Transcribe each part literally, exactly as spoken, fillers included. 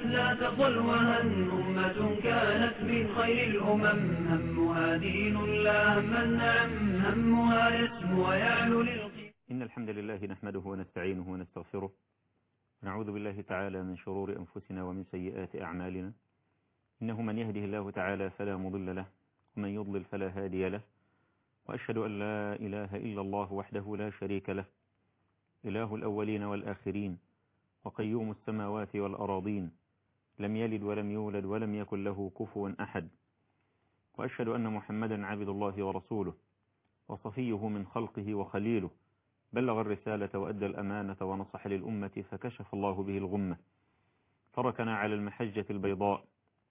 لا تقل وهن أمة كانت من خير الأمم همها دين لا هم النعم همها يسمو ويعلو للقيم. إن الحمد لله نحمده ونستعينه ونستغفره ونعوذ بالله تعالى من شرور أنفسنا ومن سيئات أعمالنا إنه من يهده الله تعالى فلا مضل له ومن يضلل فلا هادي له وأشهد أن لا إله إلا الله وحده لا شريك له إله الأولين والآخرين وقيوم السماوات والأراضين لم يلد ولم يولد ولم يكن له كفوا أحد وأشهد أن محمدا عبد الله ورسوله وصفيه من خلقه وخليله بلغ الرسالة وأدى الأمانة ونصح للأمة فكشف الله به الغمة تركنا على المحجة البيضاء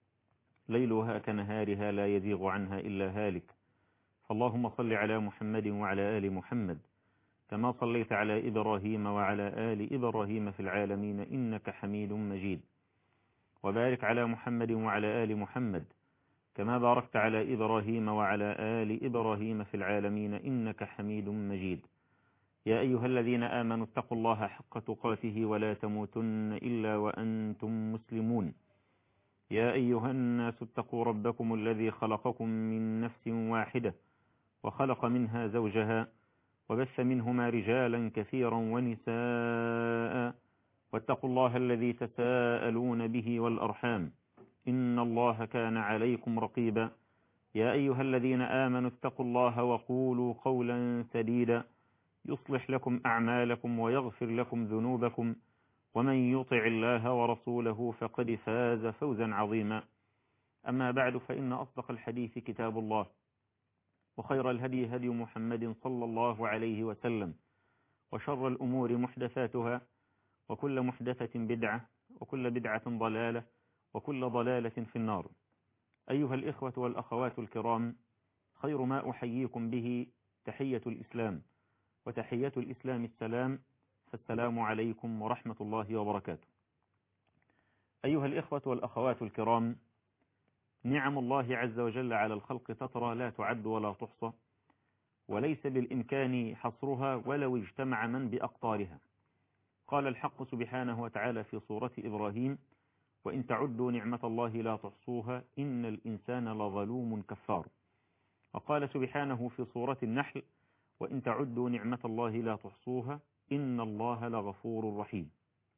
ليلها كنهارها لا يزيغ عنها إلا هالك فاللهم صل على محمد وعلى آل محمد كما صليت على إبراهيم وعلى آل إبراهيم في العالمين إنك حميد مجيد وبارك على محمد وعلى آل محمد كما باركت على إبراهيم وعلى آل إبراهيم في العالمين إنك حميد مجيد يا أيها الذين آمنوا اتقوا الله حق تقاته ولا تموتن إلا وأنتم مسلمون يا أيها الناس اتقوا ربكم الذي خلقكم من نفس واحدة وخلق منها زوجها وبث منهما رجالا كثيرا ونساء واتقوا الله الذي تساءلون به والأرحام إن الله كان عليكم رقيبا يا أيها الذين آمنوا اتقوا الله وقولوا قولا سديدا يصلح لكم أعمالكم ويغفر لكم ذنوبكم ومن يطع الله ورسوله فقد فاز فوزا عظيما أما بعد فإن أصدق الحديث كتاب الله وخير الهدي هدي محمد صلى الله عليه وسلم وشر الأمور محدثاتها وكل محدثة بدعة وكل بدعة ضلالة وكل ضلالة في النار. أيها الإخوة والأخوات الكرام، خير ما أحييكم به تحية الإسلام، وتحية الإسلام السلام، فالسلام عليكم ورحمة الله وبركاته. أيها الإخوة والأخوات الكرام، نعم الله عز وجل على الخلق تترى لا تعد ولا تحصى، وليس بالإمكان حصرها ولو اجتمع من بأقطارها. قال الحق سبحانه وتعالى في سورة إبراهيم: وإن تعدوا نعمة الله لا تحصوها إن الإنسان لظلوم كفار. وقال سبحانه في سورة النحل: وإن تعدوا نعمة الله لا تحصوها إن الله لغفور رحيم.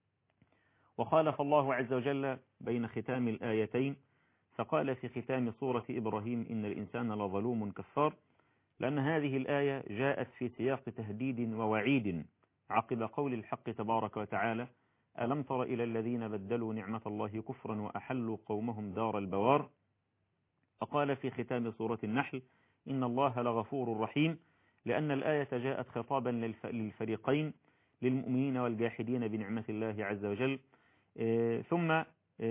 وخالف الله عز وجل بين ختام الآيتين فقال في ختام سورة إبراهيم: إن الإنسان لظلوم كفار، لأن هذه الآية جاءت في سياق تهديد ووعيد عقب قول الحق تبارك وتعالى: ألم تر إلى الذين بدلوا نعمة الله كفرا وأحلوا قومهم دار البوار. فقال في ختام سورة النحل: إن الله لغفور رحيم، لأن الآية جاءت خطابا للفريقين، للمؤمنين والجاحدين بنعمة الله عز وجل، ثم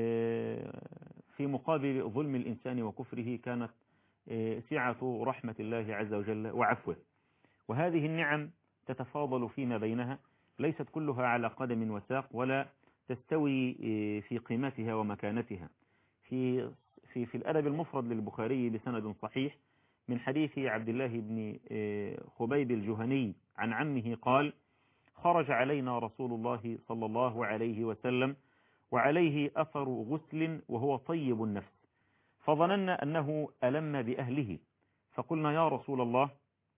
في مقابل ظلم الإنسان وكفره كانت سعة رحمة الله عز وجل وعفوه. وهذه النعم تتفاضل فيما بينها، ليست كلها على قدم وساق ولا تستوي في قيمتها ومكانتها. في في في الأدب المفرد للبخاري بسند صحيح من حديث عبد الله بن خبيب الجهني عن عمه قال: خرج علينا رسول الله صلى الله عليه وسلم وعليه أثر غسل وهو طيب النفس، فظننا أنه ألم بأهله، فقلنا: يا رسول الله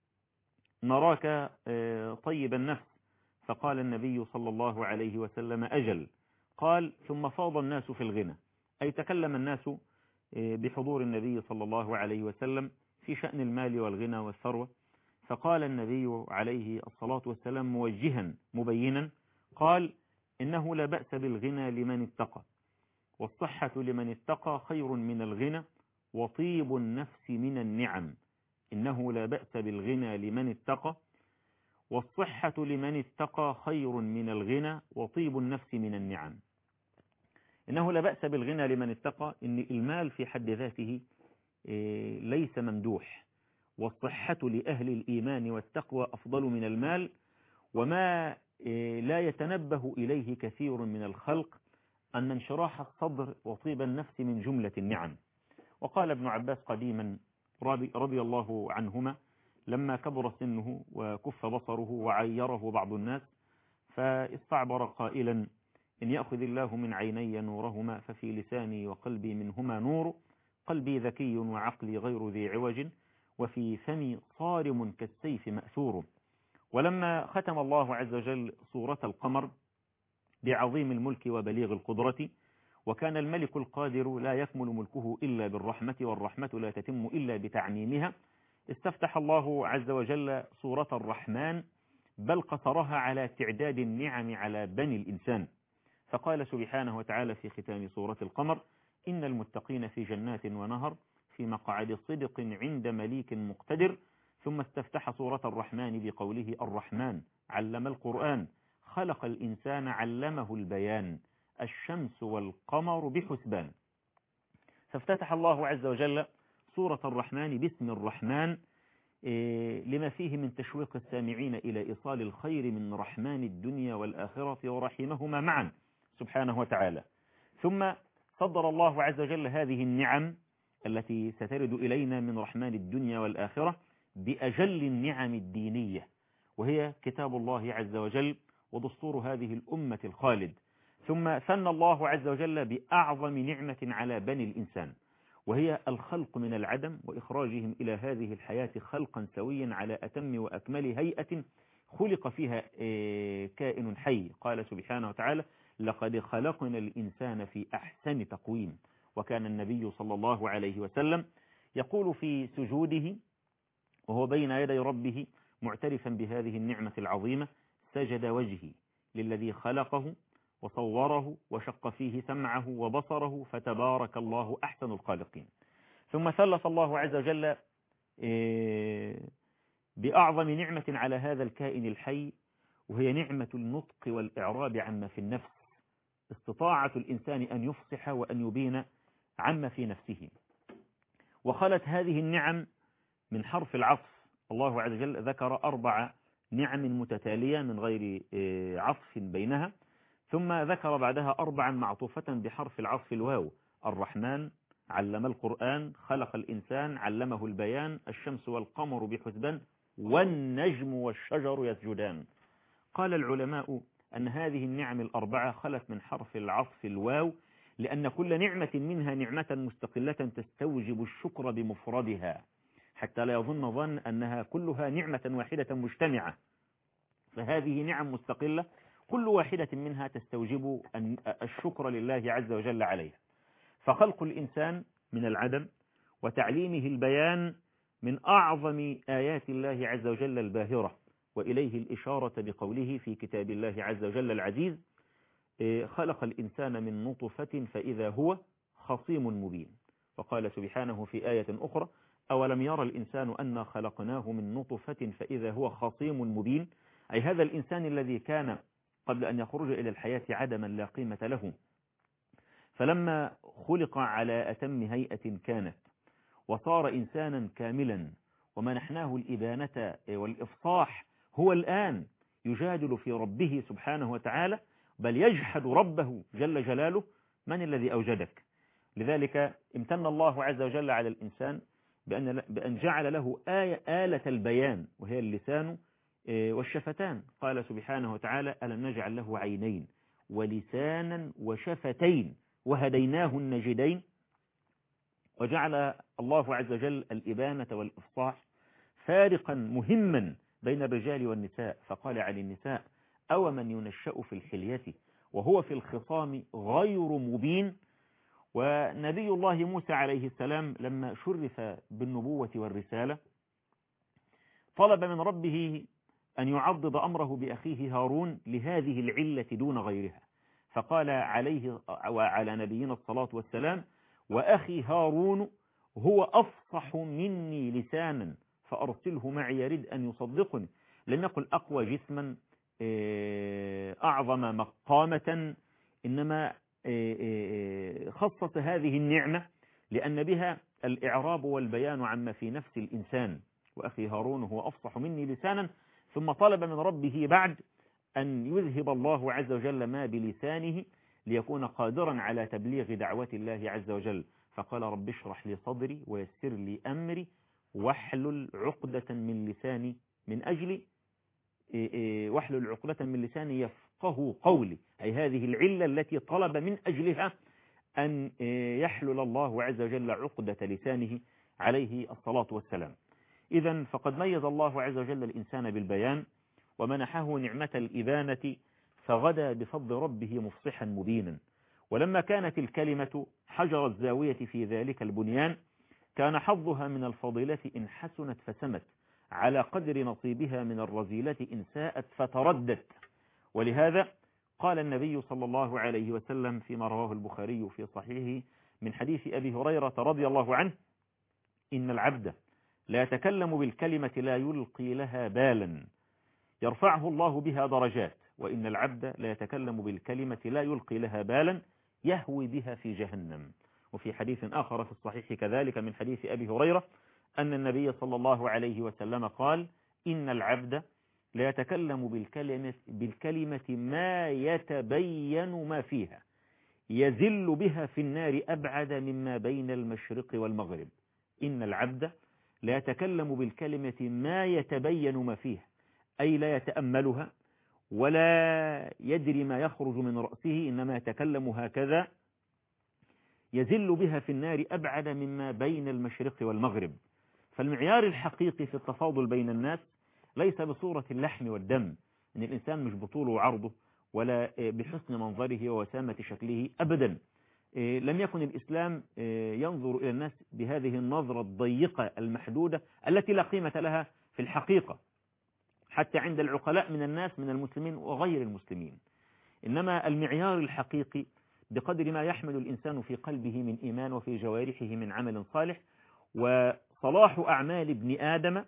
نراك طيب النفس. فقال النبي صلى الله عليه وسلم: أجل. قال: ثم فاض الناس في الغنى، أي تكلم الناس بحضور النبي صلى الله عليه وسلم في شأن المال والغنى والثروة. فقال النبي عليه الصلاة والسلام موجها مبينا، قال: إنه لا بأس بالغنى لمن اتقى، والصحة لمن اتقى خير من الغنى، وطيب النفس من النعم. إنه لا بأس بالغنى لمن اتقى، والصحة لمن اتقى خير من الغنى، وطيب النفس من النعم. إنه لا بأس بالغنى لمن اتقى، إن المال في حد ذاته ليس ممدوح، والصحة لأهل الإيمان والتقوى أفضل من المال، وما لا يتنبه إليه كثير من الخلق أن انشراح الصدر وطيب النفس من جملة النعم. وقال ابن عباس قديما رضي الله عنهما لما كبر سنه وكف بصره وعيره بعض الناس، فاستعبر قائلا: إن يأخذ الله من عيني نورهما ففي لساني وقلبي منهما نور، قلبي ذكي وعقلي غير ذي عوج، وفي فمي صارم كالسيف مأثور. ولما ختم الله عز وجل سورة القمر بعظيم الملك وبليغ القدرة، وكان الملك القادر لا يكمل ملكه إلا بالرحمة، والرحمة لا تتم إلا بتعميمها، استفتح الله عز وجل سورة الرحمن، بل قصرها على تعداد النعم على بني الإنسان، فقال سبحانه وتعالى في ختام سورة القمر: إن المتقين في جنات ونهر في مقعد صدق عند مليك مقتدر. ثم استفتح سورة الرحمن بقوله: الرحمن علم القرآن خلق الإنسان علمه البيان، الشمس والقمر بحسبان. فافتتح الله عز وجل سورة الرحمن باسم الرحمن لما فيه من تشويق السامعين إلى إيصال الخير من رحمن الدنيا والآخرة ورحمهما معا سبحانه وتعالى. ثم صدر الله عز وجل هذه النعم التي سترد إلينا من رحمن الدنيا والآخرة بأجل النعم الدينية، وهي كتاب الله عز وجل ودستور هذه الأمة الخالد. ثم ثنى الله عز وجل بأعظم نعمة على بني الإنسان، وهي الخلق من العدم وإخراجهم إلى هذه الحياة خلقا سويا على أتم وأكمل هيئة خلق فيها كائن حي. قال سبحانه وتعالى: لقد خلقنا الإنسان في أحسن تقويم. وكان النبي صلى الله عليه وسلم يقول في سجوده وهو بين يدي ربه معترفا بهذه النعمة العظيمة: سجد وجهي للذي خلقه وصوره وشق فيه سمعه وبصره فتبارك الله أحسن الخالقين. ثم ثلث الله عز وجل بأعظم نعمة على هذا الكائن الحي، وهي نعمة النطق والإعراب عما في النفس، استطاعة الإنسان أن يفصح وأن يبين عما في نفسه. وخلت هذه النعم من حرف العطف. الله عز وجل ذكر أربع نعم متتالية من غير عطف بينها، ثم ذكر بعدها أربعا معطوفة بحرف العطف الواو: الرحمن علم القرآن خلق الإنسان علمه البيان، الشمس والقمر بحسبان، والنجم والشجر يسجدان. قال العلماء أن هذه النعم الأربعة خلت من حرف العطف الواو، لأن كل نعمة منها نعمة مستقلة تستوجب الشكر بمفردها، حتى لا يظن ظن أنها كلها نعمة واحدة مجتمعة، فهذه نعم مستقلة كل واحدة منها تستوجب الشكر لله عز وجل عليها. فخلق الإنسان من العدم وتعليمه البيان من أعظم آيات الله عز وجل الباهرة، وإليه الإشارة بقوله في كتاب الله عز وجل العزيز: خلق الإنسان من نطفة فإذا هو خصيم مبين. وقال سبحانه في آية أخرى: أولم يرى الإنسان أنا خلقناه من نطفة فإذا هو خصيم مبين، أي هذا الإنسان الذي كان قبل أن يخرج إلى الحياة عدما لا قيمة له، فلما خلق على أتم هيئة كانت وصار إنسانا كاملا ومنحناه الإبانة والإفصاح، هو الآن يجادل في ربه سبحانه وتعالى، بل يجحد ربه جل جلاله: من الذي أوجدك؟ لذلك امتن الله عز وجل على الإنسان بأن, بأن جعل له آية آلة البيان، وهي اللسان والشفتان. قال سبحانه وتعالى: ألم نجعل له عينين ولسانا وشفتين وهديناه النجدين. وجعل الله عز وجل الإبانة والإفصاح فارقا مهما بين الرجال والنساء، فقال عن النساء: أو من ينشأ في الحلية وهو في الخصام غير مبين. ونبي الله موسى عليه السلام لما شرف بالنبوة والرسالة طلب من ربه أن يعضد أمره بأخيه هارون لهذه العلة دون غيرها، فقال عليه وعلى نبينا الصلاة والسلام: وأخي هارون هو أفصح مني لسانا فأرسله معي يرد أن يصدقني. لم يقل أقوى جسما أعظم مقامة، إنما خصص هذه النعمة لأن بها الإعراب والبيان عما في نفس الإنسان. وأخي هارون هو أفصح مني لسانا، ثم طلب من ربه بعد أن يذهب الله عز وجل ما بلسانه ليكون قادرا على تبليغ دعوة الله عز وجل، فقال: رب اشرح لي صدري ويسر لي أمري واحلل عقدة من لساني من أجل واحلل عقدة من لساني يفقهوا قولي، أي هذه العلة التي طلب من أجلها أن يحلل الله عز وجل عقدة لسانه عليه الصلاة والسلام. إذن فقد ميز الله عز وجل الإنسان بالبيان ومنحه نعمة الإبانة، فغدا بفضل ربه مفصحا مبينا. ولما كانت الكلمة حجر الزاوية في ذلك البنيان، كان حظها من الفضيلة إن حسنت فسمت على قدر نصيبها من الرذيلة إن ساءت فتردت. ولهذا قال النبي صلى الله عليه وسلم فيما رواه البخاري في صحيحه من حديث أبي هريرة رضي الله عنه: إن العبد لا يتكلم بالكلمة لا يلقي لها بالا يرفعه الله بها درجات، وإن العبد لا يتكلم بالكلمة لا يلقي لها بالا يهوي بها في جهنم. وفي حديث آخر في الصحيح كذلك من حديث أبي هريرة أن النبي صلى الله عليه وسلم قال: إن العبد لا يتكلم بالكلمة, بالكلمة ما يتبين ما فيها يزل بها في النار أبعد مما بين المشرق والمغرب. إن العبد لا يتكلم بالكلمة ما يتبين ما فيها، أي لا يتأملها ولا يدري ما يخرج من رأسه، إنما يتكلم هكذا يزل بها في النار أبعد مما بين المشرق والمغرب. فالمعيار الحقيقي في التفاضل بين الناس ليس بصورة اللحم والدم، أن الإنسان مش بطوله وعرضه ولا بحسن منظره ووسامة شكله أبدا. لم يكن الإسلام ينظر إلى الناس بهذه النظرة الضيقة المحدودة التي لا قيمة لها في الحقيقة حتى عند العقلاء من الناس من المسلمين وغير المسلمين. إنما المعيار الحقيقي بقدر ما يحمل الإنسان في قلبه من إيمان وفي جوارحه من عمل صالح. وصلاح أعمال ابن آدم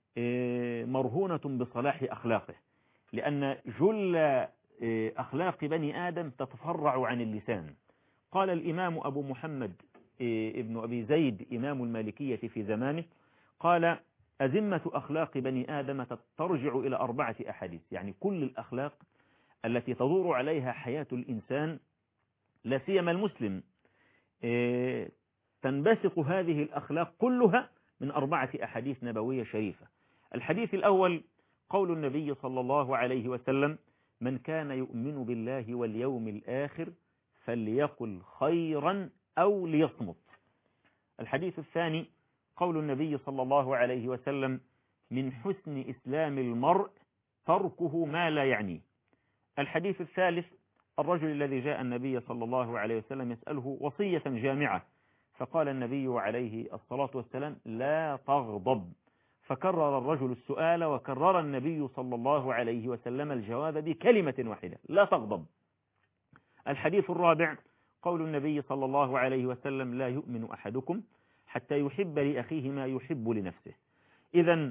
مرهونة بصلاح أخلاقه، لأن جل أخلاق بني آدم تتفرع عن اللسان. قال الإمام أبو محمد ابن أبي زيد إمام المالكية في زمانه، قال: أزمة أخلاق بني آدم ترجع إلى أربعة أحاديث، يعني كل الأخلاق التي تدور عليها حياة الإنسان لا سيما المسلم تنبثق هذه الأخلاق كلها من أربعة أحاديث نبوية شريفة. الحديث الأول قول النبي صلى الله عليه وسلم: من كان يؤمن بالله واليوم الآخر فليقل خيرا أو ليصمت. الحديث الثاني قول النبي صلى الله عليه وسلم: من حسن إسلام المرء تركه ما لا يعنيه. الحديث الثالث الرجل الذي جاء النبي صلى الله عليه وسلم يسأله وصية جامعة، فقال النبي عليه الصلاة والسلام: لا تغضب. فكرر الرجل السؤال وكرر النبي صلى الله عليه وسلم الجواب بكلمة واحدة: لا تغضب. الحديث الرابع قول النبي صلى الله عليه وسلم: لا يؤمن أحدكم حتى يحب لأخيه ما يحب لنفسه. إذن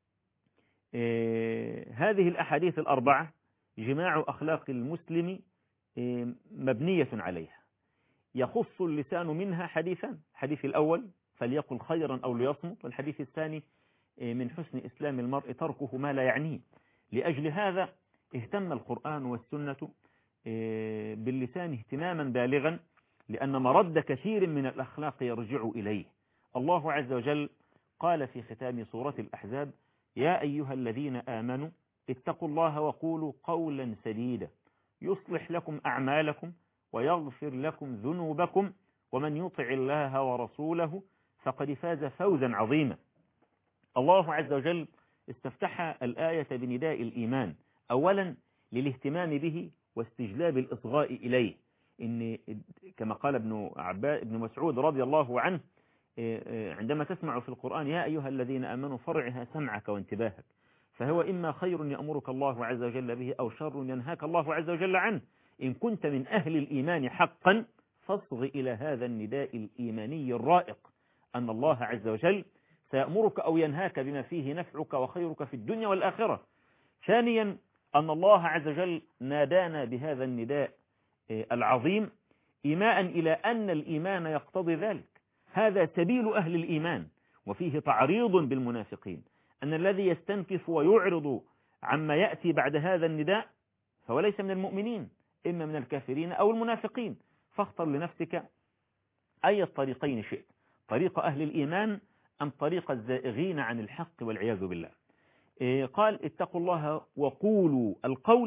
آه هذه الأحاديث الأربعة جماع أخلاق المسلم آه مبنية عليها. يخص اللسان منها حديثان: الحديث الأول فليقل خيرا أو ليصمت، والحديث الثاني آه من حسن إسلام المرء تركه ما لا يعنيه. لأجل هذا اهتم القرآن والسنة آه باللسان اهتماما بالغا، لأن مرد كثير من الأخلاق يرجع إليه. الله عز وجل قال في ختام سورة الأحزاب: يا أيها الذين آمنوا اتقوا الله وقولوا قولا سديدا يصلح لكم أعمالكم ويغفر لكم ذنوبكم ومن يطع الله ورسوله فقد فاز فوزا عظيما. الله عز وجل استفتح الآية بنداء الإيمان، أولا للاهتمام به واستجلاب الإصغاء إليه. إن كما قال ابن عباس ابن مسعود رضي الله عنه: عندما تسمع في القرآن يا أيها الذين آمنوا فرعها سمعك وانتباهك، فهو إما خير يأمرك الله عز وجل به أو شر ينهاك الله عز وجل عنه. إن كنت من أهل الإيمان حقا فاصغ إلى هذا النداء الإيماني الرائق، أن الله عز وجل سيأمرك أو ينهاك بما فيه نفعك وخيرك في الدنيا والآخرة. ثانيا أن الله عز وجل نادانا بهذا النداء العظيم إيماء إلى أن الإيمان يقتضي ذلك. هذا سبيل أهل الإيمان، وفيه تعريض بالمنافقين، أن الذي يستنكف ويعرض عما يأتي بعد هذا النداء فهو ليس من المؤمنين، إما من الكافرين أو المنافقين. فاختر لنفسك أي الطريقين شئت، طريق أهل الإيمان أم طريق الزائغين عن الحق والعياذ بالله. قال اتقوا الله وقولوا. القول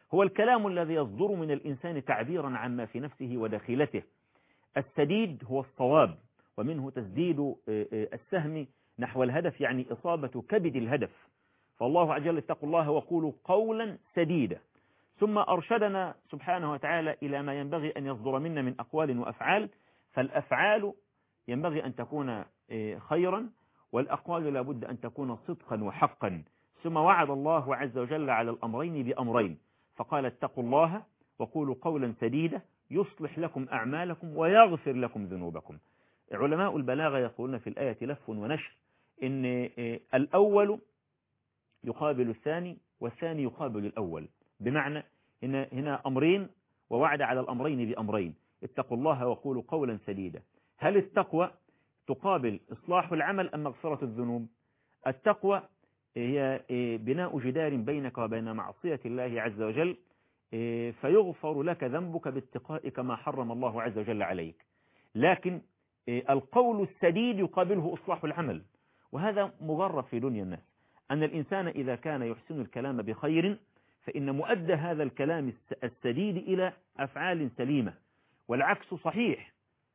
هو الكلام الذي يصدر من الإنسان تعبيرا عما في نفسه وداخلته. السديد هو الصواب، ومنه تسديد السهم نحو الهدف، يعني إصابة كبد الهدف. فالله عز وجل اتقوا الله وقولوا قولا سديدا. ثم أرشدنا سبحانه وتعالى إلى ما ينبغي أن يصدر منا من أقوال وأفعال. فالأفعال ينبغي أن تكون خيرا، والأقوال لابد أن تكون صدقا وحقا. ثم وعد الله عز وجل على الأمرين بأمرين، فقال اتقوا الله وقولوا قولا سديدا يصلح لكم أعمالكم ويغفر لكم ذنوبكم. علماء البلاغة يقولون في الآية لف ونشر إن الأول يقابل الثاني والثاني يقابل الأول، بمعنى هنا, هنا أمرين ووعد على الأمرين بأمرين. اتقوا الله وقولوا قولا سديدا. هل التقوى تقابل إصلاح العمل أم مغفرة الذنوب؟ التقوى هي بناء جدار بينك وبين معصية الله عز وجل، فيغفر لك ذنبك باتقائك ما حرم الله عز وجل عليك. لكن القول السديد يقابله إصلاح العمل، وهذا مجرب في دنيا الناس، أن الإنسان إذا كان يحسن الكلام بخير فإن مؤدى هذا الكلام السديد إلى أفعال سليمة، والعكس صحيح.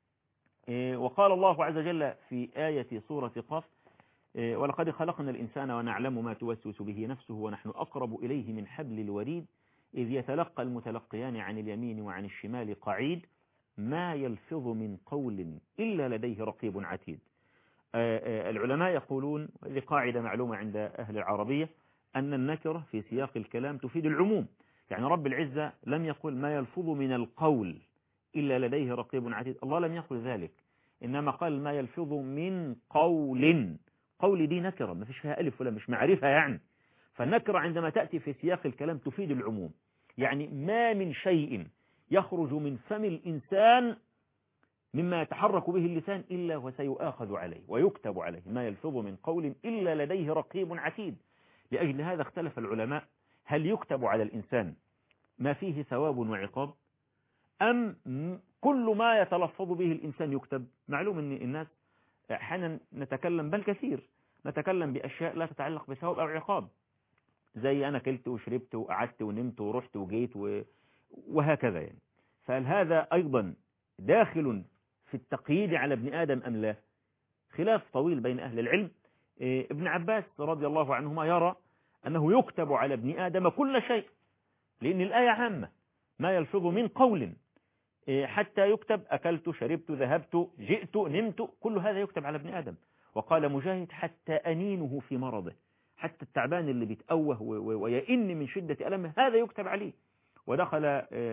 وقال الله عز وجل في آية سورة قاف ولقد خلقنا الإنسان ونعلم ما توسوس به نفسه ونحن أقرب إليه من حبل الوريد إذ يتلقى المتلقيان عن اليمين وعن الشمال قعيد ما يلفظ من قول إلا لديه رقيب عتيد. العلماء يقولون، هذه قاعدة معلومة عند أهل العربية، أن النكرة في سياق الكلام تفيد العموم. يعني رب العزة لم يقل ما يلفظ من القول إلا لديه رقيب عتيد، الله لم يقل ذلك، إنما قال ما يلفظ من قول. قول دي نكرة ما فيش فيها ألف ولا مش معرفة يعني. فالنكرة عندما تأتي في سياق الكلام تفيد العموم، يعني ما من شيء يخرج من فم الإنسان مما يتحرك به اللسان إلا وسيؤاخذ عليه ويكتب عليه، ما يلفظ من قول إلا لديه رقيب عتيد. لأجل هذا اختلف العلماء هل يكتب على الإنسان ما فيه ثواب وعقاب أم كل ما يتلفظ به الإنسان يكتب. معلوم أن الناس أحيانا نتكلم، بل كثير نتكلم بأشياء لا تتعلق بثواب أو عقاب، زي أنا كلت وشربت وقعدت ونمت ورحت وجيت وهكذا يعني. فهل هذا أيضا داخل في التقييد على ابن آدم أم لا؟ خلاف طويل بين أهل العلم. ابن عباس رضي الله عنهما يرى أنه يكتب على ابن آدم كل شيء، لأن الآية عامة، ما يلفظ من قول حتى يكتب أكلت شربت ذهبت جئت نمت، كل هذا يكتب على ابن آدم. وقال مجاهد حتى أنينه في مرضه، حتى التعبان اللي بيتأوه ويئن من شدة ألمه هذا يكتب عليه. ودخل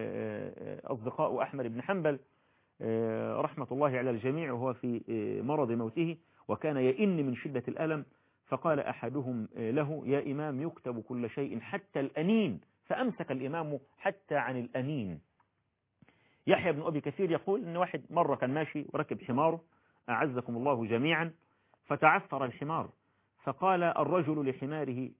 أصدقاء أحمد بن حنبل رحمة الله على الجميع وهو في مرض موته وكان يئن من شدة الألم، فقال أحدهم له يا إمام يكتب كل شيء حتى الأنين، فأمسك الإمام حتى عن الأنين. يحيى بن أبي كثير يقول إن واحد مرة كان ماشي وركب حماره أعزكم الله جميعا، فتعثر الحمار، فقال الرجل لحماره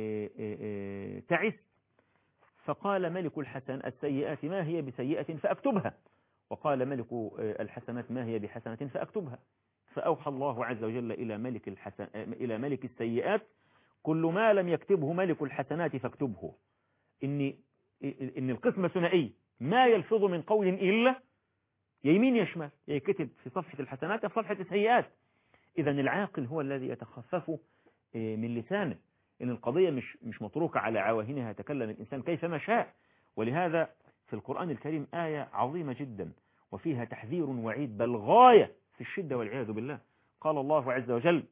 تعس، فقال ملك الحسن السيئات ما هي بسيئة فأكتبها، وقال ملك الحسنات ما هي بحسنة فأكتبها. فأوحى الله عز وجل إلى ملك الحسن إلى ملك السيئات كل ما لم يكتبه ملك الحسنات فاكتبه. إن إن القسمة ثنائية، ما يلفظ من قول إلا يمين يشمال، يكتب في صفحة الحسنات في صفحة السيئات. إذن العاقل هو الذي يتخفف من لسانه، إن القضية مش مش متروكة على عواهنها، يتكلم الإنسان كيفما شاء. ولهذا في القرآن الكريم آية عظيمة جدا وفيها تحذير وعيد بل غاية في الشدة والعياذ بالله. قال الله عز وجل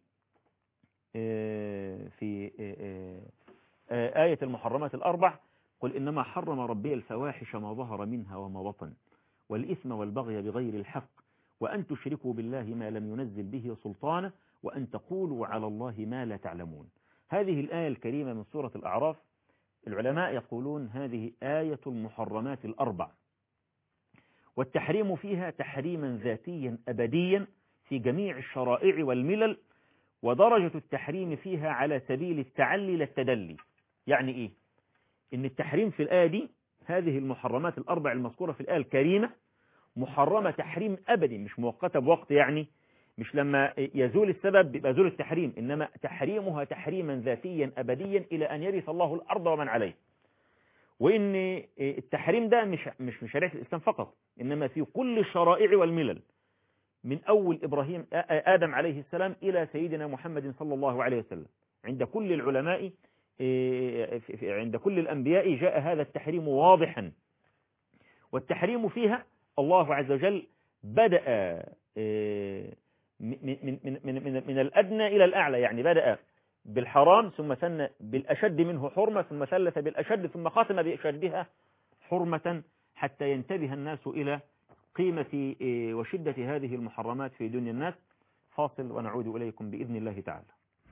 في آية المحرمات الأربع قل إنما حرم ربي الفواحش ما ظهر منها وما بطن والإثم والبغي بغير الحق وأن تشركوا بالله ما لم ينزل به سلطانا وأن تقولوا على الله ما لا تعلمون. هذه الآية الكريمة من سورة الأعراف العلماء يقولون هذه آية المحرمات الأربع، والتحريم فيها تحريما ذاتيا أبديا في جميع الشرائع والملل، ودرجة التحريم فيها على سبيل التعلي للتدلي. يعني إيه؟ إن التحريم في الآية دي هذه المحرمات الأربع المذكورة في الآية الكريمة محرمة تحريم أبدي، مش مؤقتة بوقت، يعني مش لما يزول السبب يبقى يزول التحريم، إنما تحريمها تحريما ذاتيا أبديا إلى أن يرث الله الأرض ومن عليه. وإن التحريم ده مش مش من شريعة الإسلام فقط، إنما في كل الشرائع والملل، من أول إبراهيم آدم عليه السلام إلى سيدنا محمد صلى الله عليه وسلم. عند كل العلماء، عند كل الأنبياء جاء هذا التحريم واضحا. والتحريم فيها الله عز وجل بدأ من, من, من, من, من الأدنى إلى الأعلى، يعني بدأ بالحرام ثم ثنى بالأشد منه حرمة ثم ثلث بالأشد ثم ختم بأشدها حرمة، حتى ينتبه الناس إلى قيمة وشدة هذه المحرمات في دنيا الناس. فاصل ونعود إليكم بإذن الله تعالى.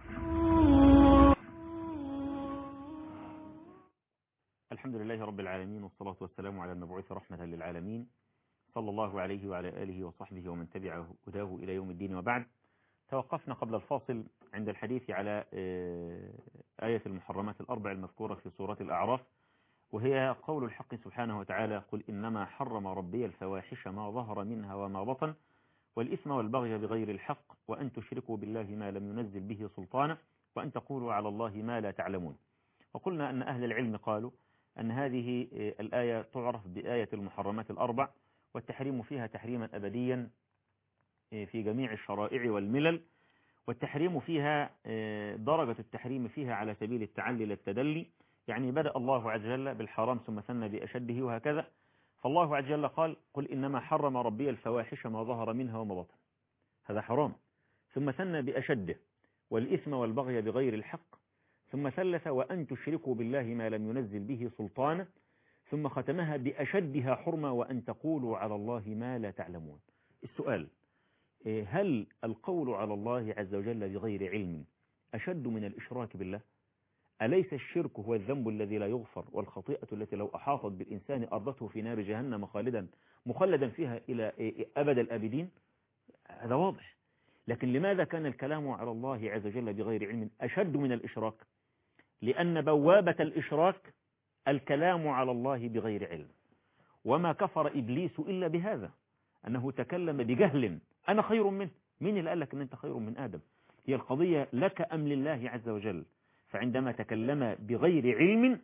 الحمد لله رب العالمين، والصلاة والسلام على المبعوث رحمة للعالمين صلى الله عليه وعلى آله وصحبه ومن تبع هداه إلى يوم الدين. وبعد، توقفنا قبل الفاصل عند الحديث على آية المحرمات الأربع المذكورة في سورة الأعراف، وهي قول الحق سبحانه وتعالى: قل إنما حرم ربي الفواحش ما ظهر منها وما بطن والإثم والبغي بغير الحق وأن تشركوا بالله ما لم ينزل به سلطانا وأن تقولوا على الله ما لا تعلمون. وقلنا أن أهل العلم قالوا أن هذه الآية تعرف بآية المحرمات الأربع، والتحريم فيها تحريما أبديا في جميع الشرائع والملل، والتحريم فيها درجة التحريم فيها على سبيل التعلي للتدلي، يعني بدأ الله عز وجل بالحرام ثم ثنى بأشده وهكذا. فالله عز وجل قال: قل إنما حرم ربي الفواحش ما ظهر منها وما بطن، هذا حرام، ثم ثنى بأشده والإثم والبغي بغير الحق، ثم ثلث وأن تشركوا بالله ما لم ينزل به سلطانا، ثم ختمها بأشدها حرمة وأن تقولوا على الله ما لا تعلمون. السؤال: هل القول على الله عز وجل بغير علم أشد من الإشراك بالله؟ أليس الشرك هو الذنب الذي لا يغفر، والخطيئة التي لو أحاطت بالإنسان أرضته في نار جهنم خالدا مخلدا فيها إلى أبد الآبدين؟ هذا واضح. لكن لماذا كان الكلام على الله عز وجل بغير علم أشد من الإشراك؟ لأن بوابة الإشراك الكلام على الله بغير علم، وما كفر إبليس إلا بهذا، أنه تكلم بجهل: أنا خير منه. مين اللي قال لك أن أنت خير من آدم؟ هي القضية لك أم لله عز وجل؟ فعندما تكلم بغير علم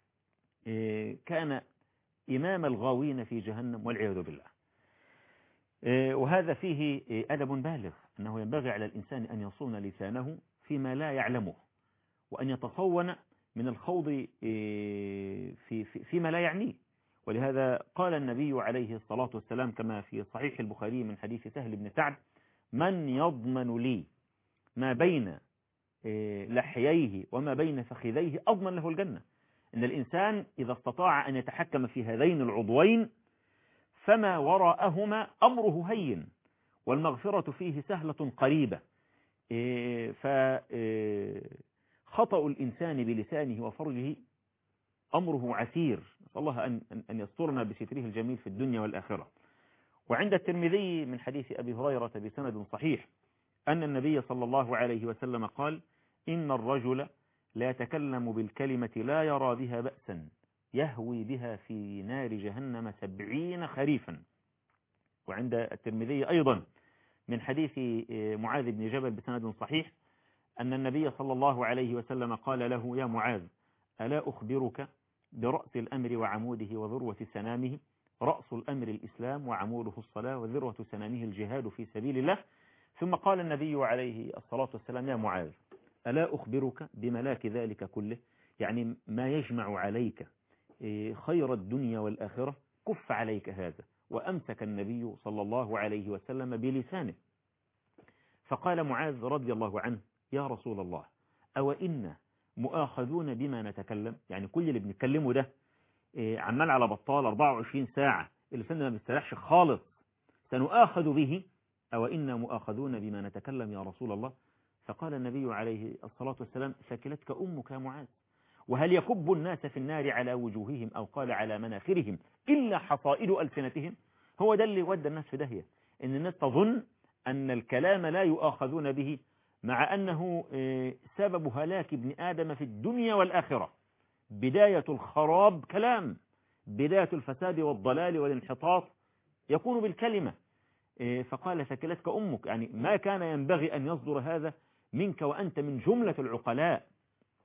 كان إمام الغاوين في جهنم والعياذ بالله. وهذا فيه أدب بالغ، أنه ينبغي على الإنسان أن يصون لسانه فيما لا يعلمه، وأن يتصون من الخوض في في فيما لا يعنيه. ولهذا قال النبي عليه الصلاة والسلام كما في صحيح البخاري من حديث سهل بن سعد: من يضمن لي ما بين لحييه وما بين فخذيه أضمن له الجنة. إن الإنسان إذا استطاع أن يتحكم في هذين العضوين فما وراءهما أمره هين، والمغفرة فيه سهلة قريبة. فخطأ الإنسان بلسانه وفرجه أمره عسير، نسأل الله أن أن يسترنا بستره الجميل في الدنيا والآخرة. وعند الترمذي من حديث أبي هريرة بسند صحيح أن النبي صلى الله عليه وسلم قال: إن الرجل لا يتكلم بالكلمة لا يرى بها بأسا يهوي بها في نار جهنم سبعين خريفا. وعند الترمذي أيضا من حديث معاذ بن جبل بسند صحيح أن النبي صلى الله عليه وسلم قال له: يا معاذ، ألا أخبرك برأس الأمر وعموده وذروة سنامه؟ رأس الأمر الإسلام وعموده الصلاة وذروة سنامه الجهاد في سبيل الله. ثم قال النبي عليه الصلاة والسلام: يا معاذ، ألا أخبرك بملاك ذلك كله؟ يعني ما يجمع عليك خير الدنيا والآخرة، كف عليك هذا. وأمسك النبي صلى الله عليه وسلم بلسانه. فقال معاذ رضي الله عنه: يا رسول الله، أو إن مؤاخذون بما نتكلم؟ يعني كل اللي بنتكلمه ده عمال على بطال أربعة وعشرين ساعة، اللسان ما بيستريحش خالص، سنؤاخذ به؟ أو إن مؤاخذون بما نتكلم يا رسول الله؟ فقال النبي عليه الصلاة والسلام: ثكلتك أمك يا معاذ، وهل يكب الناس في النار على وجوههم أو قال على مناخرهم إلا حصائد ألسنتهم؟ هو ده اللي ودى الناس في داهية، إن الناس تظن أن الكلام لا يؤاخذون به، مع أنه سبب هلاك ابن آدم في الدنيا والآخرة. بداية الخراب كلام، بداية الفساد والضلال والانحطاط يكون بالكلمة. فقال: ثكلتك أمك، يعني ما كان ينبغي أن يصدر هذا منك وأنت من جملة العقلاء.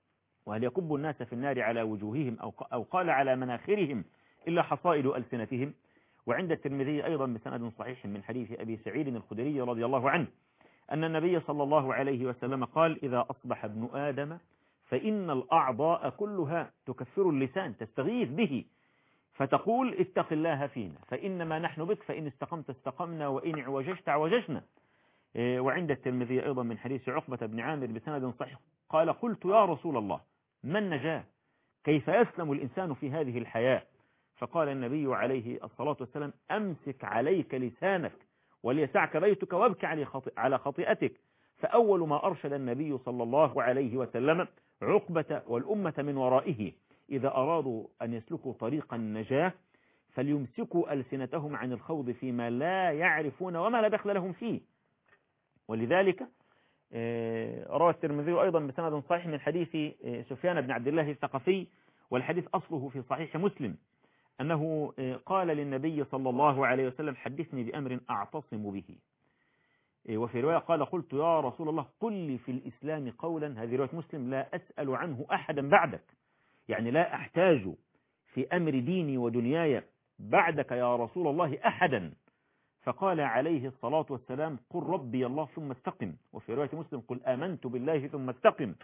وهل يكب الناس في النار على وجوههم أو قال على مناخرهم إلا حصائد ألسنتهم. وعند الترمذي أيضا بسند صحيح من حديث أبي سعيد الخدري رضي الله عنه أن النبي صلى الله عليه وسلم قال: إذا أصبح ابن آدم فإن الأعضاء كلها تكفر اللسان تستغيث به فتقول: اتق الله فينا فإنما نحن بك، فإن استقمت استقمنا وإن اعوججت اعوججنا. وعند الترمذي أيضا من حديث عقبة بن عامر بسند صحيح قال: قلت يا رسول الله ما النجاة؟ كيف يسلم الإنسان في هذه الحياة؟ فقال النبي عليه الصلاة والسلام: أمسك عليك لسانك وليسعك بيتك وابك على خطيئتك. فأول ما أرشد النبي صلى الله عليه وسلم عقبة والأمة من ورائه إذا أرادوا أن يسلكوا طريق النجاة فليمسكوا ألسنتهم عن الخوض فيما لا يعرفون وما لا دخل لهم فيه. ولذلك روى الترمذي أيضا بسند صحيح من حديث سفيان بن عبد الله الثقفي، والحديث أصله في صحيح مسلم، أنه قال للنبي صلى الله عليه وسلم: حدثني بأمر أعتصم به. وفي رواية قال: قلت يا رسول الله قل لي في الإسلام قولا، هذه رواية مسلم، لا أسأل عنه أحدا بعدك، يعني لا أحتاج في أمر ديني ودنياي بعدك يا رسول الله أحدا. فقال عليه الصلاة والسلام: قل ربي الله ثم استقم. وفي رواية مسلم: قل آمنت بالله ثم استقم.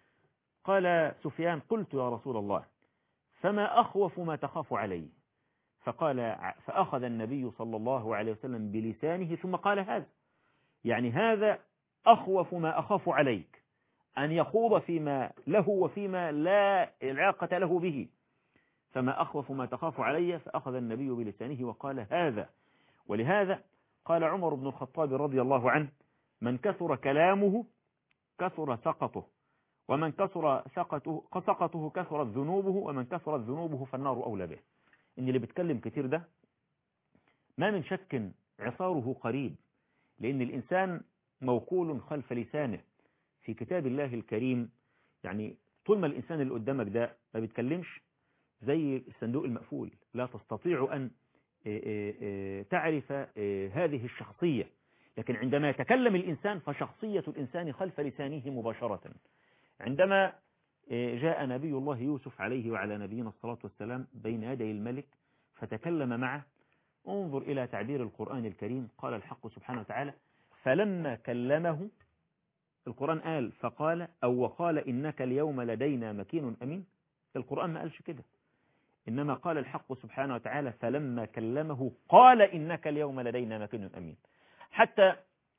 قال سفيان: قلت يا رسول الله فما أخوف ما تخاف علي؟ فقال فأخذ النبي صلى الله عليه وسلم بلسانه ثم قال: هذا، يعني هذا أخوف ما أخاف عليك، أن يخوض فيما له وفيما لا علاقة له به. فما أخوف ما تخاف علي؟ فأخذ النبي بلسانه وقال: هذا. ولهذا قال عمر بن الخطاب رضي الله عنه: من كثر كلامه كثر سقطه، ومن كثر سقطه سقطه كثرت ذنوبه، ومن كثرت ذنوبه فالنار أولى به. إن اللي بيتكلم كتير ده ما من شك عصاره قريب، لأن الإنسان موكول خلف لسانه. في كتاب الله الكريم يعني طول ما الإنسان اللي قدامك ده ما بيتكلمش زي الصندوق المقفول، لا تستطيع أن تعرف هذه الشخصية. لكن عندما يتكلم الإنسان فشخصية الإنسان خلف لسانه مباشرة. عندما جاء نبي الله يوسف عليه وعلى نبينا الصلاة والسلام بين يدي الملك فتكلم معه، انظر إلى تعبير القرآن الكريم. قال الحق سبحانه وتعالى: فلما كلمه، القرآن قال فقال أو وقال إنك اليوم لدينا مكين أمين. القرآن ما قالش كده، إنما قال الحق سبحانه وتعالى فلما كلمه قال إنك اليوم لدينا مكين أمين. حتى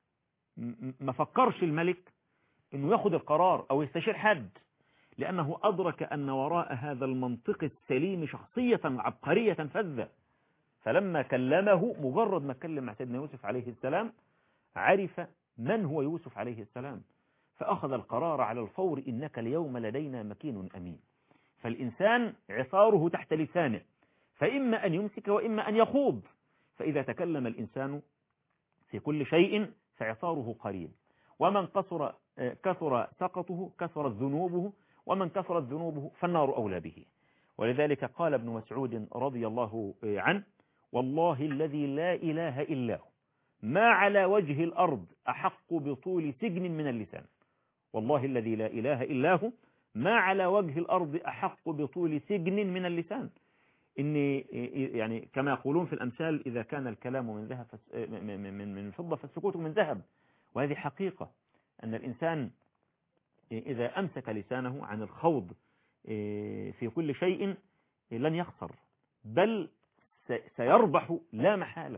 ما فكرش الملك إنه ياخد القرار أو يستشير حد، لأنه أدرك أن وراء هذا المنطق السليم شخصية عبقرية فذة. فلما كلمه، مجرد ما كلم مع سيدنا يوسف عليه السلام، عرف من هو يوسف عليه السلام، فأخذ القرار على الفور: إنك اليوم لدينا مكين أمين. فالإنسان عصاره تحت لسانه، فإما أن يمسك وإما أن يخوض. فإذا تكلم الإنسان في كل شيء فعصاره قريب. ومن قصر كثر سقطه كثرت ذنوبه، ومن كثرت ذنوبه فالنار أولى به. ولذلك قال ابن مسعود رضي الله عنه: والله الذي لا إله إلا هو ما على وجه الأرض أحق بطول سجن من اللسان. والله الذي لا إله إلا هو ما على وجه الأرض أحق بطول سجن من اللسان. إني يعني كما يقولون في الأمثال: إذا كان الكلام من ذهب من من فضة فالسكوت من ذهب. وهذه حقيقة، أن الإنسان إذا أمسك لسانه عن الخوض في كل شيء لن يخسر، بل سيربح لا محالة.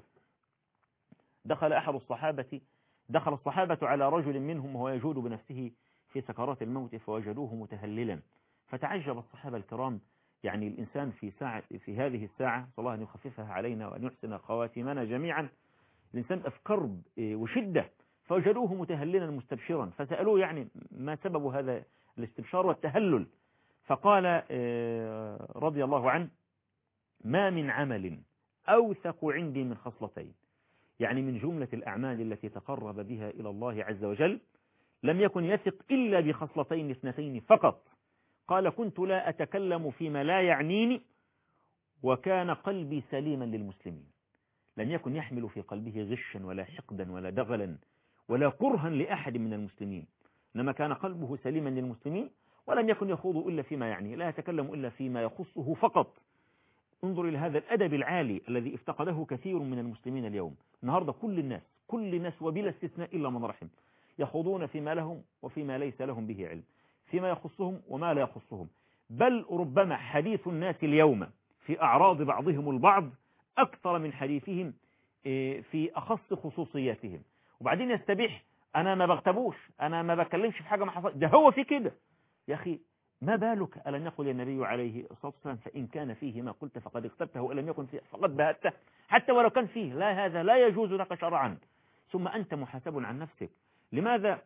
دخل أحد الصحابة دخل الصحابة على رجل منهم وهو يجود بنفسه في سكرات الموت فوجدوه متهللا، فتعجب الصحابة الكرام. يعني الإنسان في ساعة في هذه الساعة، صلى الله أن يخففها علينا وأن يحسن خواتمنا جميعا، الإنسان في كرب وشدة، فوجدوه متهللا مستبشرا، فسألوه يعني ما سبب هذا الاستبشار والتهلل؟ فقال رضي الله عنه: ما من عمل أوثق عندي من خصلتين، يعني من جملة الأعمال التي تقرب بها إلى الله عز وجل لم يكن يثق إلا بخصلتين اثنتين فقط. قال: كنت لا أتكلم فيما لا يعنيني، وكان قلبي سليما للمسلمين. لم يكن يحمل في قلبه غشا ولا حقدا ولا دغلا ولا كرها لأحد من المسلمين، إنما كان قلبه سليما للمسلمين. ولم يكن يخوض إلا فيما يعنيه، لا يتكلم إلا فيما يخصه فقط. انظر إلى هذا الأدب العالي الذي افتقده كثير من المسلمين اليوم. النهاردة كل الناس كل الناس وبلا استثناء إلا من رحم يخوضون فيما لهم وفيما ليس لهم به علم، فيما يخصهم وما لا يخصهم، بل ربما حديث الناس اليوم في أعراض بعضهم البعض أكثر من حديثهم في أخص خصوصياتهم. وبعدين يستبيح أنا ما بغتبوش، أنا ما بكلمش في حاجة ما حصل، ده هو في كده. يا أخي ما بالك ألم يقل النبي عليه الصلاة والسلام فإن كان فيه ما قلت فقد اغتبته وإن لم يكن فيه فقد بهته، حتى ولو كان فيه لا هذا لا يجوز لك شرعا. ثم أنت محاسب عن نفسك، لماذا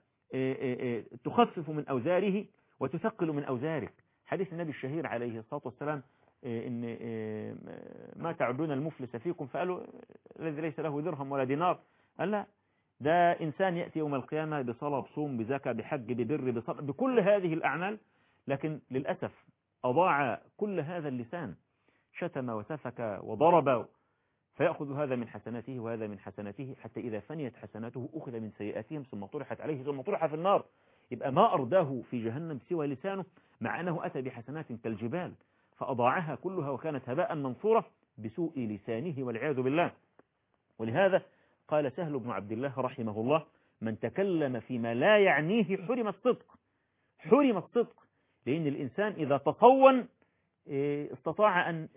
تخفف من أوزاره وتثقل من أوزارك؟ حديث النبي الشهير عليه الصلاة والسلام إن ما تعدون المفلس فيكم، فقالوا الذي ليس له درهم ولا دينار، قال لا، ده إنسان يأتي يوم القيامة بصلاة بصوم بزكاة بحج ببر بصلاة بكل هذه الأعمال، لكن للأسف أضاع كل هذا اللسان، شتم وسفك وضرب، فيأخذ هذا من حسناته وهذا من حسناته، حتى إذا فنيت حسناته أخذ من سيئاتهم ثم طرحت عليه ثم طرح في النار. يبقى ما أرداه في جهنم سوى لسانه، مع أنه أتى بحسنات كالجبال فأضاعها كلها وكانت هباء منصورة بسوء لسانه والعياذ بالله. ولهذا قال سهل بن عبد الله رحمه الله: من تكلم فيما لا يعنيه حرم الصدق. حرم الصدق، لأن الإنسان إذا تطون استطاع أن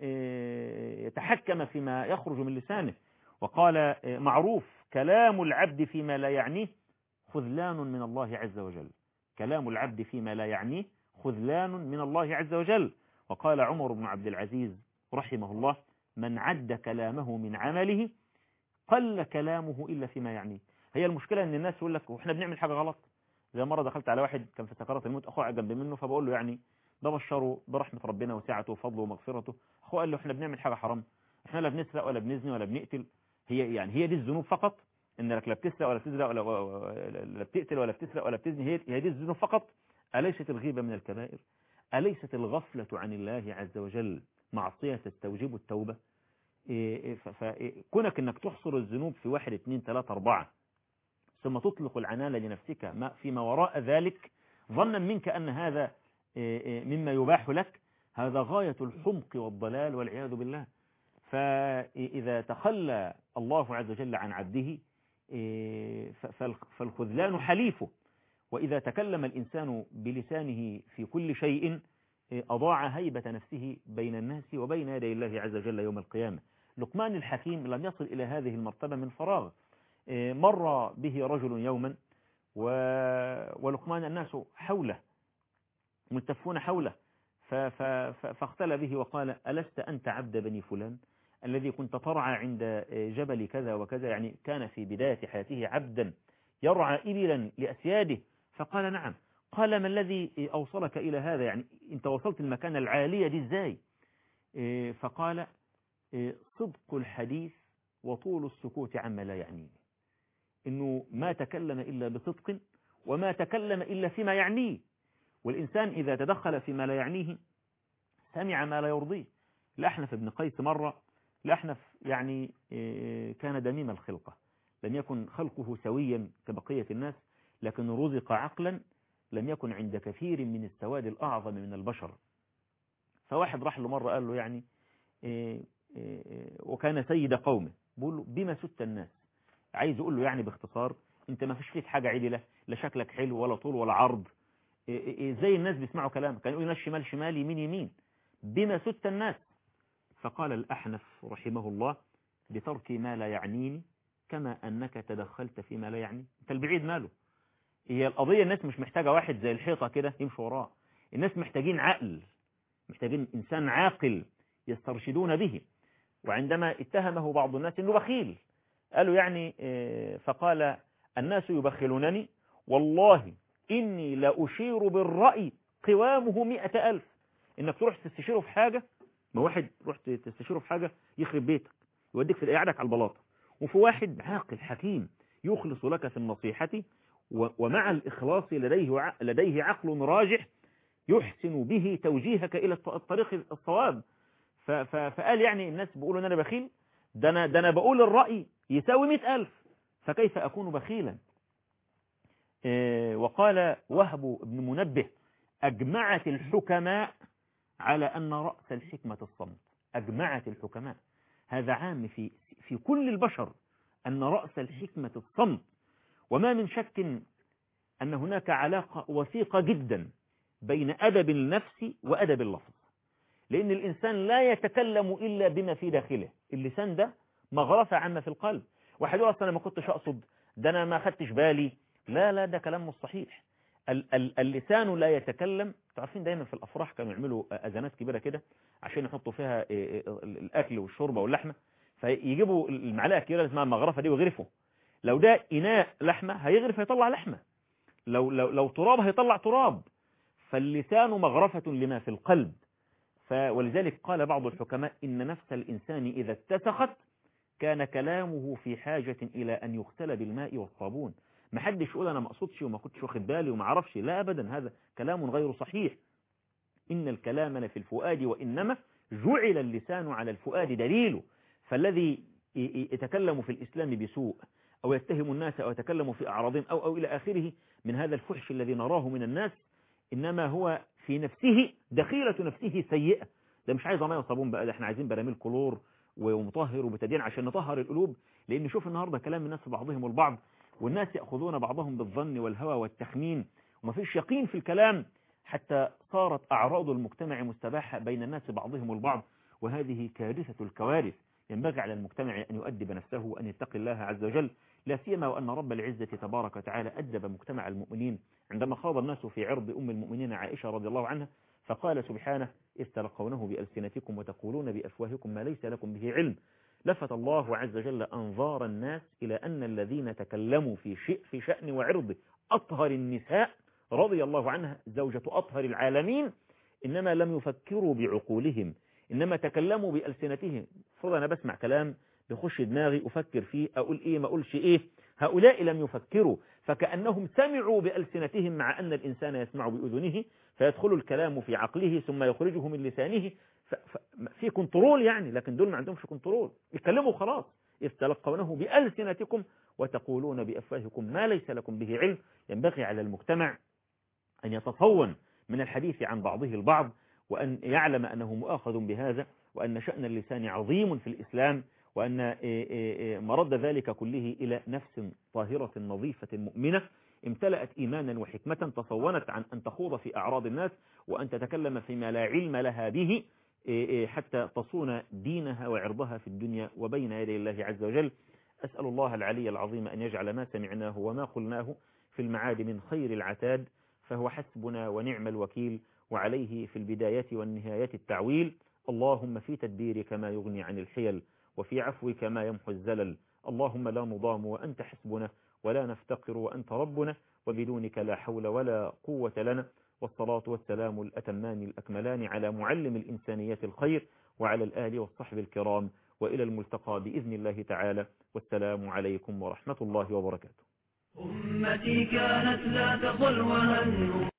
يتحكم فيما يخرج من لسانه. وقال معروف: كلام العبد فيما لا يعنيه خذلان من الله عز وجل. كلام العبد فيما لا يعنيه خذلان من الله عز وجل. وقال عمر بن عبد العزيز رحمه الله: من عد كلامه من عمله قل كلامه إلا فيما يعنيه. هي المشكلة أن الناس يقول لك وإحنا بنعمل حاجة غلط. زي مرة دخلت على واحد كان في سكرات الموت، أخوه جنب منه، فبقول له يعني ببشره برحمة ربنا وسعته وفضله ومغفرته. أخوه قال له إحنا بنعمل حاجة حرام، إحنا لا بنسرق ولا بنزني ولا بنقتل. هي يعني هي دي الذنوب فقط، إنك لا بتسرق ولا بتزرق ولا لا بتقتل ولا بتسرق ولا بتزني، هي هي دي الذنوب فقط. أليست الغيبة من الكبائر؟ أليست الغفلة عن الله عز وجل معصية تستوجب التوبة؟ فكونك انك تحصر الذنوب في واحد اثنين ثلاثة أربعة ثم تطلق العنان لنفسك ما فيما وراء ذلك ظنا منك أن هذا مما يباح لك، هذا غاية الحمق والضلال والعياذ بالله. فإذا تخلى الله عز وجل عن عبده فالخذلان حليفه. وإذا تكلم الإنسان بلسانه في كل شيء أضاع هيبة نفسه بين الناس وبين يدي الله عز وجل يوم القيامة. لقمان الحكيم لم يصل إلى هذه المرتبة من فراغ. مر به رجل يوما ولقمان الناس حوله ملتفون حوله، فاختل به وقال: ألست أنت عبد بني فلان الذي كنت ترعى عند جبل كذا وكذا؟ يعني كان في بداية حياته عبدا يرعى إبلا لأسياده. فقال: نعم. قال: ما الذي أوصلك إلى هذا؟ يعني أنت وصلت المكان العالية دي إزاي؟ فقال: صدق الحديث وطول السكوت عما لا يعنيه. إنه ما تكلم إلا بصدق وما تكلم إلا فيما يعنيه. والإنسان إذا تدخل فيما لا يعنيه سمع ما لا يرضيه. الأحنف بن قيس مرة، الأحنف يعني كان دميم الخلقة، لم يكن خلقه سويا كبقية الناس، لكن رزق عقلا لم يكن عند كثير من السواد الأعظم من البشر. فواحد راح له مرة قال له يعني وكان سيد قومه، بيقول له: بما ست الناس؟ عايز يقول له يعني باختصار: انت ما فيش فيك حاجة عدلة، لا شكلك حلو ولا طول ولا عرض، زي الناس بيسمعوا كلامك. كان يقول: ناس شمال شمال يمين يمين، بما ست الناس؟ فقال الأحنف رحمه الله: بترك ما لا يعنيني كما أنك تدخلت فيما لا يعني. انت البعيد ماله؟ هي القضية الناس مش محتاجة واحد زي الحيطة كده يمشي وراه، الناس محتاجين عقل، محتاجين إنسان عاقل يسترشدون به. وعندما اتهمه بعض الناس انه بخيل، قالوا يعني فقال: الناس يبخلونني والله إني لأشير بالرأي قوامه مئة ألف. إنك تروح تستشيره في حاجة، ما واحد روح تستشيره في حاجة يخرب بيتك يوديك في قاعدك على البلاطة، وفي واحد عاقل حكيم يخلص لك في النصيحة، ومع الإخلاص لديه لديه عقل راجح يحسن به توجيهك إلى الطريق الصواب. فقال يعني الناس بيقولوا ان انا بخيل، ده انا ده انا بقول الرأي يساوي مئة ألف، فكيف أكون بخيلا؟ وقال وهب بن منبه أجمعت الحكماء على أن رأس الحكمة الصمت. أجمعت الحكماء، هذا عام في في كل البشر، أن رأس الحكمة الصمت. وما من شك أن هناك علاقة وثيقة جدا بين أدب النفس وأدب اللفظ، لأن الإنسان لا يتكلم إلا بما في داخله. اللسان ده مغرفة عامة في القلب. واحد يقول أصلا أنا ما كنتش أقصد، ده أنا ما خدتش بالي. لا لا، ده كلام مش صحيح. اللسان لا يتكلم. تعرفين دايما في الأفراح كانوا يعملوا أذانات كبيرة كده عشان يحطوا فيها الأكل والشرب واللحمة، فيجيبوا المعلقة الكبيرة اللي اسمها المغرفة دي ويغرفوا. لو ده إناء لحمة هيغرف هيطلع لحمة، لو لو لو تراب هيطلع تراب. فاللسان مغرفة لما في القلب. ولذلك قال بعض الحكماء إن نفس الإنسان إذا اتسخت كان كلامه في حاجة إلى أن يغسل بالماء والصابون. ما حدش يقول أنا ما أقصدش وما كنتش واخد بالي وما عرفش، لا أبدا، هذا كلام غير صحيح. إن الكلام لفي الفؤاد وإنما جعل اللسان على الفؤاد دليله. فالذي يتكلم في الإسلام بسوء أو يتهم الناس أو يتكلم في أعراضهم أو أو إلى آخره من هذا الفحش الذي نراه من الناس، إنما هو في نفسه دخيلة نفسه سيئة. ده مش عايز ميه وصابون بقى، ده احنا عايزين براميل كلور ومطهر وبتدين عشان نطهر القلوب. لأن شوف النهاردة كلام الناس بعضهم البعض، والناس يأخذون بعضهم بالظن والهوى والتخمين، ومفيش يقين في الكلام، حتى صارت أعراض المجتمع مستباحة بين الناس بعضهم البعض. وهذه كارثة الكوارث. ينبغي على المجتمع أن يؤدب نفسه وأن يتقي الله عز وجل، لا سيما وأن رب العزة تبارك وتعالى أدب مجتمع المؤمنين عندما خاض الناس في عرض أم المؤمنين عائشة رضي الله عنها، فقال سبحانه إذ تلقونه بألسنتكم وتقولون بأفواهكم ما ليس لكم به علم. لفت الله عز وجل أنظار الناس إلى أن الذين تكلموا في شيء في شأن وعرض أطهر النساء رضي الله عنها زوجة أطهر العالمين إنما لم يفكروا بعقولهم، إنما تكلموا بألسنتهم. فرض أنا بسمع كلام بخش دماغي أفكر فيه، أقول إيه ما أقولش إيه. هؤلاء لم يفكروا، فكأنهم سمعوا بألسنتهم مع أن الإنسان يسمع بأذنه، فيدخل الكلام في عقله ثم يخرجه من لسانه. في كنترول يعني، لكن دول ما عندهمش كنترول، يتكلموا خلاص. إذ تلقونه بألسنتكم وتقولون بأفواهكم ما ليس لكم به علم. ينبغي على المجتمع أن يتصون من الحديث عن بعضه البعض، وأن يعلم أنه مؤاخذ بهذا، وأن شأن اللسان عظيم في الإسلام، وأن مرد ذلك كله إلى نفس طاهرة نظيفة مؤمنة امتلأت إيمانا وحكمة، تصونت عن أن تخوض في أعراض الناس وأن تتكلم فيما لا علم لها به، حتى تصون دينها وعرضها في الدنيا وبين يدي الله عز وجل. أسأل الله العلي العظيم أن يجعل ما سمعناه وما قلناه في المعاد من خير العتاد، فهو حسبنا ونعم الوكيل، وعليه في البداية والنهاية التعويل. اللهم في تدبيرك ما يغني عن الحيل، وفي عفوك ما يمحو الزلل. اللهم لا نضام وأنت حسبنا، ولا نفتقر وأنت ربنا، وبدونك لا حول ولا قوة لنا. والصلاة والسلام الأتمان الأكملان على معلم الإنسانية الخير، وعلى الآل والصحب الكرام، وإلى الملتقى بإذن الله تعالى. والسلام عليكم ورحمة الله وبركاته. أمتي كانت لا تظل وهن